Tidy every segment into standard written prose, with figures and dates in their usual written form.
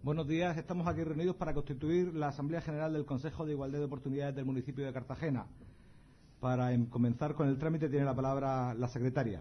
Buenos días, estamos aquí reunidos para constituir la Asamblea General del Consejo de Igualdad de Oportunidades del municipio de Cartagena. Para comenzar con el trámite tiene la palabra la secretaria.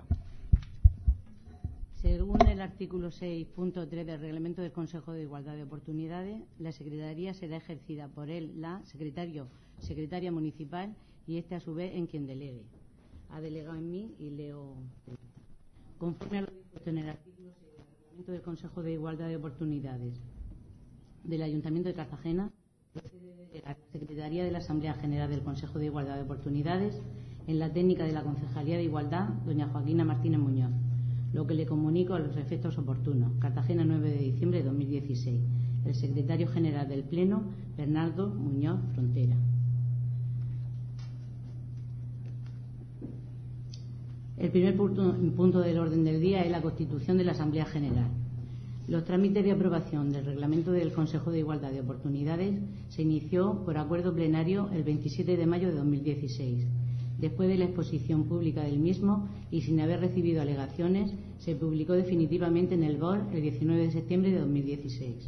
Según el artículo 6.3 del Reglamento del Consejo de Igualdad de Oportunidades, la secretaría será ejercida por él, la secretaria municipal, y este a su vez en quien delegue. Ha delegado en mí y leo. Conforme a lo dispuesto en el artículo 6 del Reglamento del Consejo de Igualdad de Oportunidades del Ayuntamiento de Cartagena, la Secretaría de la Asamblea General del Consejo de Igualdad de Oportunidades en la técnica de la Concejalía de Igualdad, doña Joaquina Martínez Muñoz, lo que le comunico a los efectos oportunos. Cartagena, 9 de diciembre de 2016. El secretario general del Pleno, Bernardo Muñoz Frontera. El primer punto del orden del día es la constitución de la Asamblea General. Los trámites de aprobación del Reglamento del Consejo de Igualdad de Oportunidades se inició por acuerdo plenario el 27 de mayo de 2016. Después de la exposición pública del mismo y sin haber recibido alegaciones, se publicó definitivamente en el BOR el 19 de septiembre de 2016.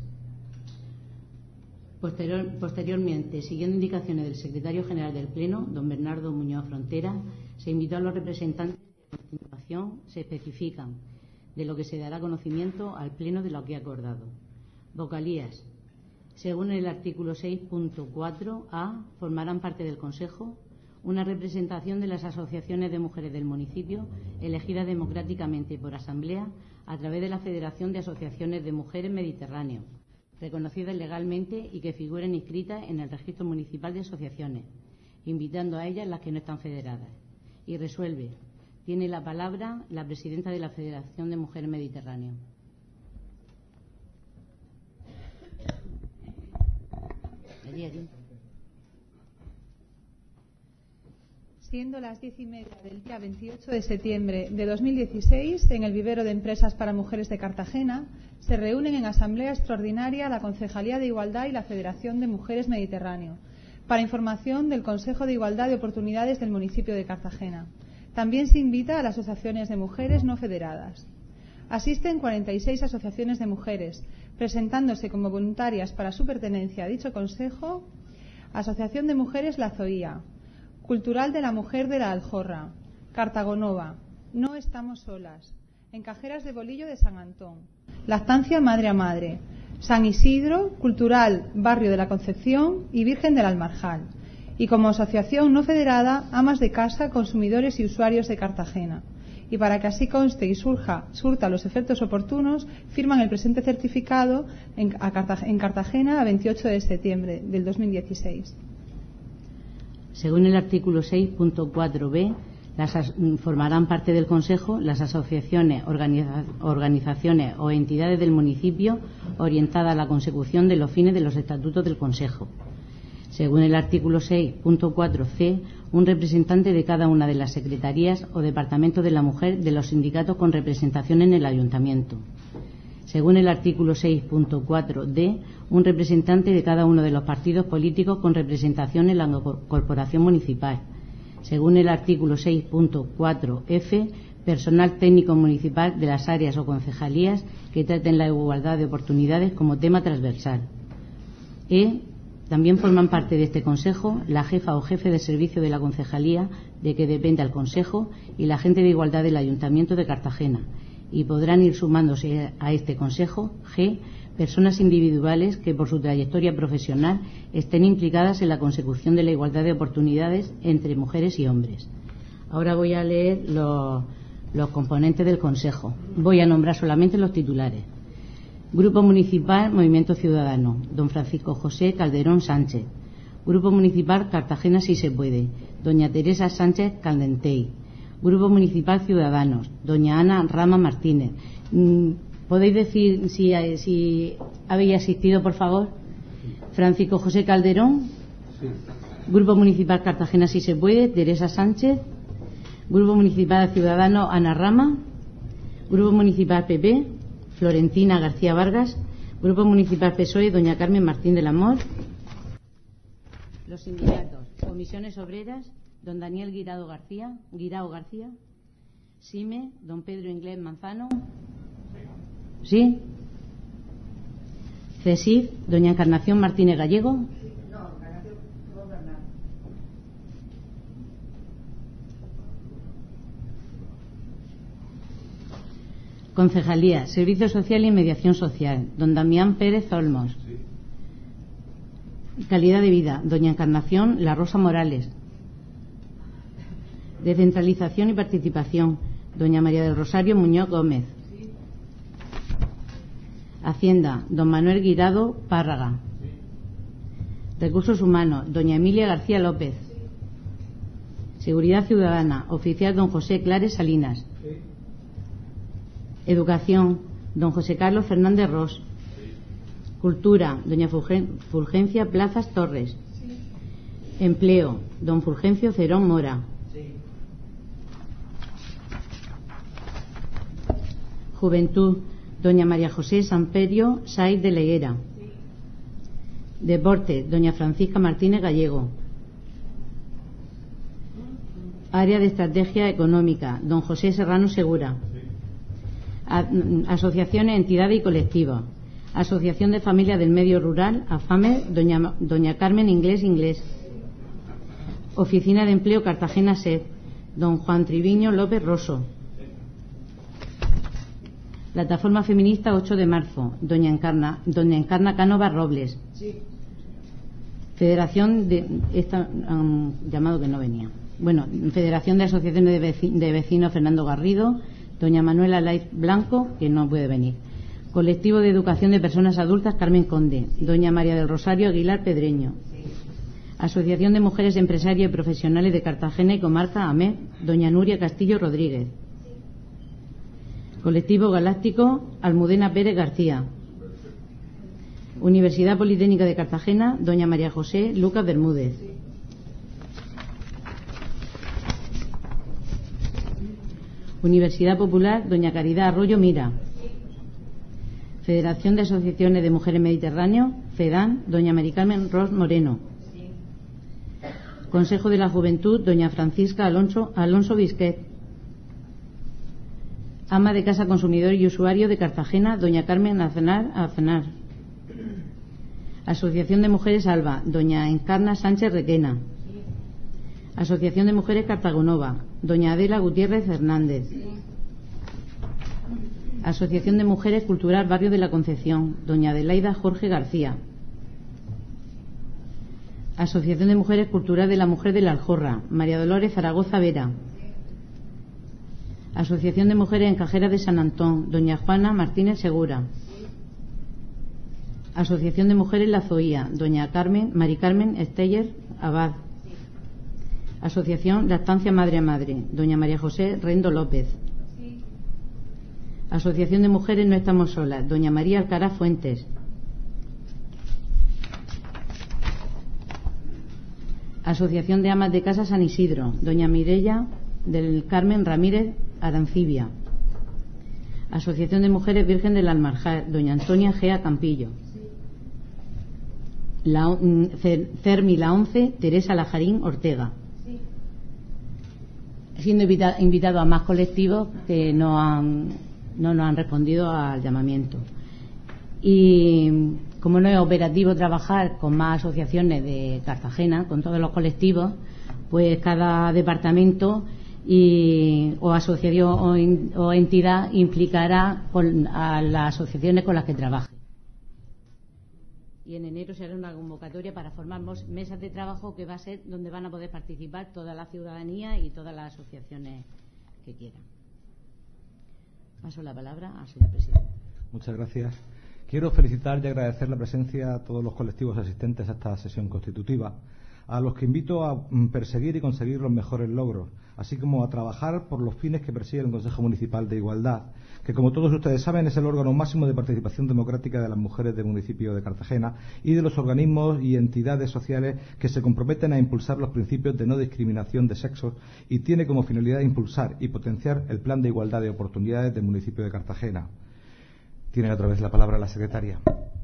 Posteriormente, siguiendo indicaciones del secretario general del Pleno, don Bernardo Muñoz Frontera, se invitó a los representantes que a continuación se especifican de lo que se dará conocimiento al Pleno de lo que ha acordado. Vocalías. Según el artículo 6.4a, formarán parte del Consejo una representación de las asociaciones de mujeres del municipio elegidas democráticamente por asamblea a través de la Federación de Asociaciones de Mujeres Mediterráneo, reconocidas legalmente y que figuren inscritas en el Registro Municipal de Asociaciones, invitando a ellas las que no están federadas. Y resuelve. Tiene la palabra la presidenta de la Federación de Mujeres Mediterráneo. Siendo las 10:30 del día 28 de septiembre de 2016, en el vivero de empresas para mujeres de Cartagena, se reúnen en asamblea extraordinaria la Concejalía de Igualdad y la Federación de Mujeres Mediterráneo, para información del Consejo de Igualdad de Oportunidades del municipio de Cartagena. También se invita a las asociaciones de mujeres no federadas. Asisten 46 asociaciones de mujeres, presentándose como voluntarias para su pertenencia a dicho consejo: Asociación de Mujeres La Zoía, Cultural de la Mujer de la Aljorra, Cartagonova, No Estamos Solas, Encajeras de Bolillo de San Antón, Lactancia Madre a Madre, San Isidro, Cultural Barrio de la Concepción y Virgen del Almarjal, y como asociación no federada, Amas de Casa, Consumidores y Usuarios de Cartagena. Y para que así conste y surta los efectos oportunos, firman el presente certificado en Cartagena a 28 de septiembre del 2016. Según el artículo 6.4b, formarán parte del Consejo las asociaciones, organizaciones o entidades del municipio orientadas a la consecución de los fines de los estatutos del Consejo. Según el artículo 6.4c, un representante de cada una de las secretarías o departamentos de la mujer de los sindicatos con representación en el ayuntamiento. Según el artículo 6.4d, un representante de cada uno de los partidos políticos con representación en la corporación municipal. Según el artículo 6.4f, personal técnico municipal de las áreas o concejalías que traten la igualdad de oportunidades como tema transversal. También forman parte de este Consejo la jefa o jefe de servicio de la concejalía de que depende al Consejo y la agente de igualdad del Ayuntamiento de Cartagena, y podrán ir sumándose a este Consejo personas individuales que por su trayectoria profesional estén implicadas en la consecución de la igualdad de oportunidades entre mujeres y hombres. Ahora voy a leer los componentes del Consejo. Voy a nombrar solamente los titulares. Grupo Municipal Movimiento Ciudadano, don Francisco José Calderón Sánchez. Grupo Municipal Cartagena Si Se Puede, doña Teresa Sánchez Caldentey. Grupo Municipal Ciudadanos, doña Ana Rama Martínez. ¿Podéis decir si habéis asistido, por favor? Francisco José Calderón. Sí. Grupo Municipal Cartagena Si Se Puede, Teresa Sánchez. Grupo Municipal Ciudadanos, Ana Rama. Grupo Municipal PP, Florentina García Vargas. Grupo Municipal PSOE, doña Carmen Martín del Amor. Los sindicatos: Comisiones Obreras, don Daniel Guirao García. SIME, don Pedro Inglés Manzano. ¿Sí? CESIF, doña Encarnación Martínez Gallego. Concejalía, Servicio Social y Mediación Social, don Damián Pérez Olmos. Calidad de Vida, doña Encarnación La Rosa Morales. Descentralización y Participación, doña María del Rosario Muñoz Gómez. Hacienda, don Manuel Guirado Párraga. Recursos Humanos, doña Emilia García López. Seguridad Ciudadana, oficial don José Clares Salinas. Educación, don José Carlos Fernández Ros. Cultura, doña Fulgencia Plazas Torres. Empleo, don Fulgencio Cerón Mora. Juventud, doña María José Samperio Saiz de Leguera. Deporte, doña Francisca Martínez Gallego. Área de Estrategia Económica, don José Serrano Segura. Asociaciones, entidades y colectivos. Asociación de Familias del Medio Rural, AFAME, doña Carmen Inglés. Oficina de Empleo Cartagena SED, don Juan Triviño López Rosso. Plataforma Feminista 8 de marzo, doña Encarna Cánova Robles. Federación de llamado que no venía. Bueno, Federación de Asociaciones de Vecinos Fernando Garrido, doña Manuela Laiz Blanco, que no puede venir. Colectivo de Educación de Personas Adultas Carmen Conde, doña María del Rosario Aguilar Pedreño. Asociación de Mujeres Empresarias y Profesionales de Cartagena y Comarca AMED, doña Nuria Castillo Rodríguez. Colectivo Galáctico Almudena Pérez García. Universidad Politécnica de Cartagena, doña María José Lucas Bermúdez. Universidad Popular, doña Caridad Arroyo Mira. Federación de Asociaciones de Mujeres Mediterráneo, FEDAN, doña Mari Carmen Ros Moreno. Consejo de la Juventud, doña Francisca Alonso Bisquet. Ama de Casa Consumidor y Usuario de Cartagena, doña Carmen Azenar. Asociación de Mujeres Alba, doña Encarna Sánchez Requena. Asociación de Mujeres Cartagonova, doña Adela Gutiérrez Hernández. Asociación de Mujeres Cultural Barrio de la Concepción, doña Adelaida Jorge García. Asociación de Mujeres Cultural de la Mujer de la Aljorra, María Dolores Zaragoza Vera. Asociación de Mujeres Encajeras de San Antón, doña Juana Martínez Segura. Asociación de Mujeres La Zoía, doña Mari Carmen Esteller Abad. Asociación Lactancia Madre a Madre, doña María José Rendo López. Asociación de Mujeres No Estamos Solas, doña María Alcaraz Fuentes. Asociación de Amas de Casa San Isidro, doña Mireya del Carmen Ramírez Arancibia. Asociación de Mujeres Virgen del Almarjar, doña Antonia Gea Campillo. Fermi La 11, Teresa Lajarín Ortega. Siendo invitado a más colectivos que no nos han respondido al llamamiento. Y como no es operativo trabajar con más asociaciones de Cartagena, con todos los colectivos, pues cada departamento o asociación o entidad implicará a las asociaciones con las que trabaje. Y en enero se hará una convocatoria para formar mesas de trabajo que va a ser donde van a poder participar toda la ciudadanía y todas las asociaciones que quieran. Paso la palabra al señor presidente. Muchas gracias. Quiero felicitar y agradecer la presencia a todos los colectivos asistentes a esta sesión constitutiva, a los que invito a perseguir y conseguir los mejores logros, así como a trabajar por los fines que persigue el Consejo Municipal de Igualdad, que, como todos ustedes saben, es el órgano máximo de participación democrática de las mujeres del municipio de Cartagena y de los organismos y entidades sociales que se comprometen a impulsar los principios de no discriminación de sexos, y tiene como finalidad impulsar y potenciar el Plan de Igualdad de Oportunidades del municipio de Cartagena. Tiene otra vez la palabra la secretaria.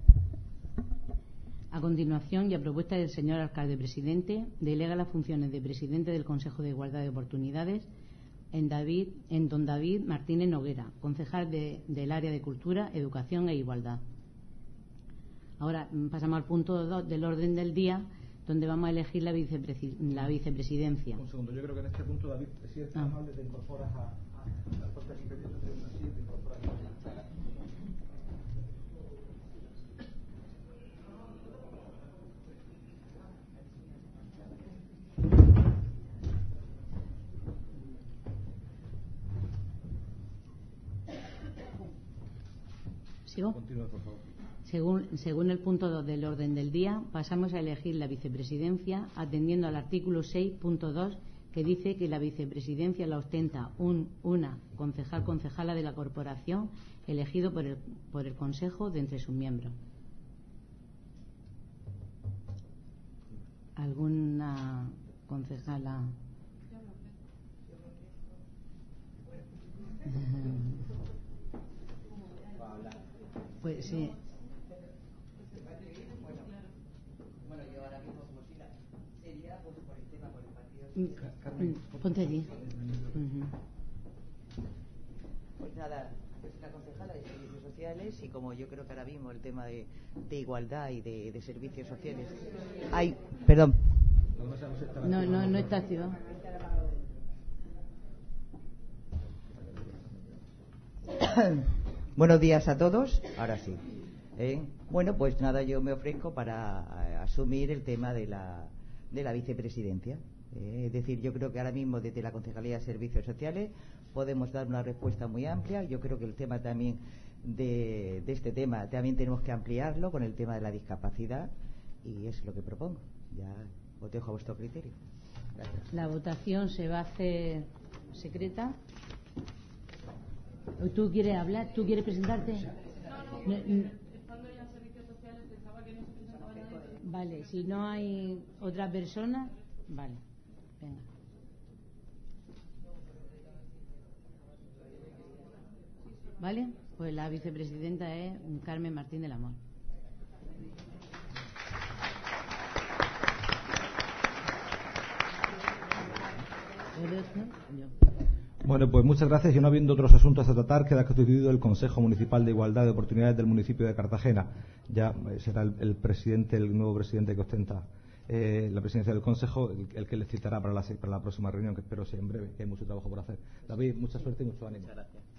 A continuación, y a propuesta del señor alcalde presidente, delega las funciones de presidente del Consejo de Igualdad de Oportunidades en don David Martínez Noguera, concejal del área de Cultura, Educación e Igualdad. Ahora pasamos al punto 2 del orden del día, donde vamos a elegir la vicepresidencia. Un segundo, yo creo que en este punto, David, si es tan amable, te incorporas a la puerta aquí pendiente, te incorporas a ¿Sigo? Continúa, por favor. Según el punto 2 del orden del día, pasamos a elegir la vicepresidencia atendiendo al artículo 6.2, que dice que la vicepresidencia la ostenta una concejala de la corporación elegido por el Consejo de entre sus miembros. ¿Alguna concejala? Pues sí. Bueno, yo ahora mismo como si sería por el tema, por el partido. Ponte allí. Pues nada, es la concejala de Servicios Sociales y como yo creo que ahora mismo el tema de igualdad y de servicios sociales. Ay, perdón. No está activado. Buenos días a todos. Ahora sí. Bueno, pues nada, yo me ofrezco para asumir el tema de la vicepresidencia. Es decir, yo creo que ahora mismo desde la Concejalía de Servicios Sociales podemos dar una respuesta muy amplia. Yo creo que el tema también de este tema también tenemos que ampliarlo con el tema de la discapacidad y es lo que propongo. Ya os dejo a vuestro criterio. Gracias. La votación se va a hacer secreta. ¿Tú quieres hablar? ¿Tú quieres presentarte? No. Estando ya en Servicios Sociales pensaba que no se presentaba nadie. Vale, si no hay otra persona, vale, venga. ¿Vale? Pues la vicepresidenta es Carmen Martín del Amor. Bueno, pues muchas gracias. Y no habiendo otros asuntos a tratar, queda constituido el Consejo Municipal de Igualdad de Oportunidades del municipio de Cartagena. Ya será el nuevo presidente que ostenta la presidencia del Consejo, el que le citará para la próxima reunión, que espero sea en breve, que hay mucho trabajo por hacer. David, mucha suerte y mucho ánimo. Muchas gracias.